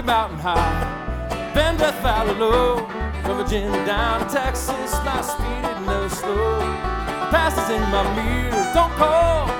Mountain High, then Death Valley low. From Virginia down to Texas, my speed it never slow. Passes in my mirror, don't call,